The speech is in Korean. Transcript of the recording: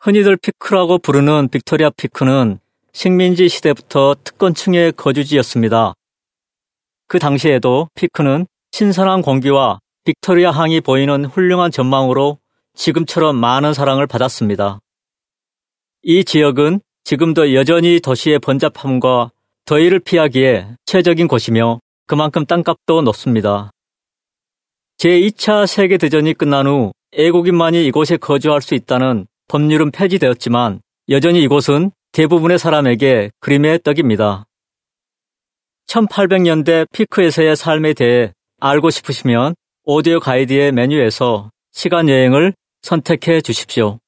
흔히들 피크라고 부르는 빅토리아 피크는 식민지 시대부터 특권층의 거주지였습니다. 그 당시에도 피크는 신선한 공기와 빅토리아 항이 보이는 훌륭한 전망으로 지금처럼 많은 사랑을 받았습니다. 이 지역은 지금도 여전히 도시의 번잡함과 더위를 피하기에 최적인 곳이며 그만큼 땅값도 높습니다. 제2차 세계대전이 끝난 후 애국인만이 이곳에 거주할 수 있다는 법률은 폐지되었지만 여전히 이곳은 대부분의 사람에게 그림의 떡입니다. 1800년대 피크에서의 삶에 대해 알고 싶으시면 오디오 가이드의 메뉴에서 시간 여행을 선택해 주십시오.